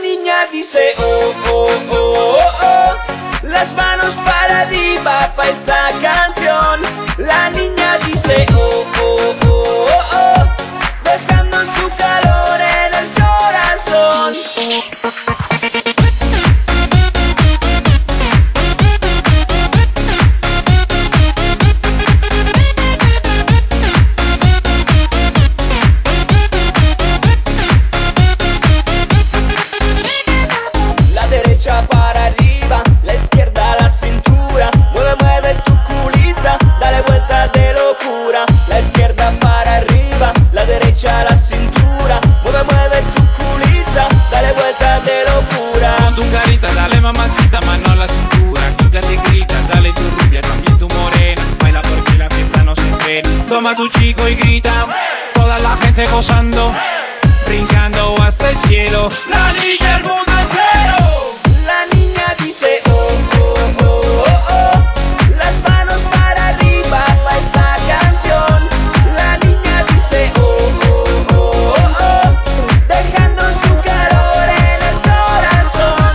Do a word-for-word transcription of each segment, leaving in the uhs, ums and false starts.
niña dice oh, oh, oh, oh, oh. Las manos para arriba pa' esta canción. La niña dice oh, oh, oh, oh, oh, dejando su calor en el corazón. La derecha para arriba, la izquierda a la cintura. Mueve, mueve tu culita, dale vuelta de locura. La izquierda para arriba, la derecha a la cintura. Mueve, mueve tu culita, dale vuelta de locura. Con tu carita, dale mamacita, mano a la cintura. Quítate, grita, dale tu rubia, también tu morena. Baila porque la fiesta no se frena. Toma tu chico y grita, toda la gente gozando, brincando hasta el cielo. La niña el mundo entero. La niña dice oh, oh, oh, oh, oh. Las manos para arriba pa' esta canción. La niña dice oh, oh, oh, oh, oh, dejando su calor en el corazón.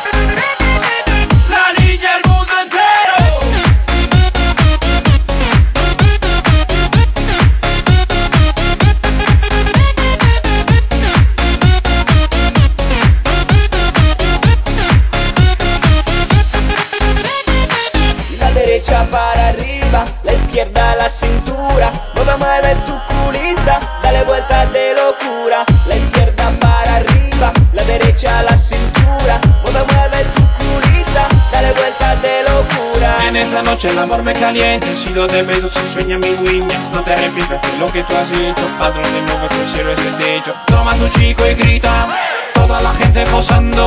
La niña el mundo entero. La derecha para arriba, la izquierda a la cintura. Mueve, mueve tu culita, dale vuelta de locura. La izquierda para arriba, la derecha a la cintura. Mueve, mueve tu culita, dale vuelta de locura. En esta noche el amor me calienta, he sido de besos sin sueña mi niña. No te arrepientas de lo que tú has hecho, haz donde mueves el cielo es el techo. Toma tu chico y grita, toda la gente gozando,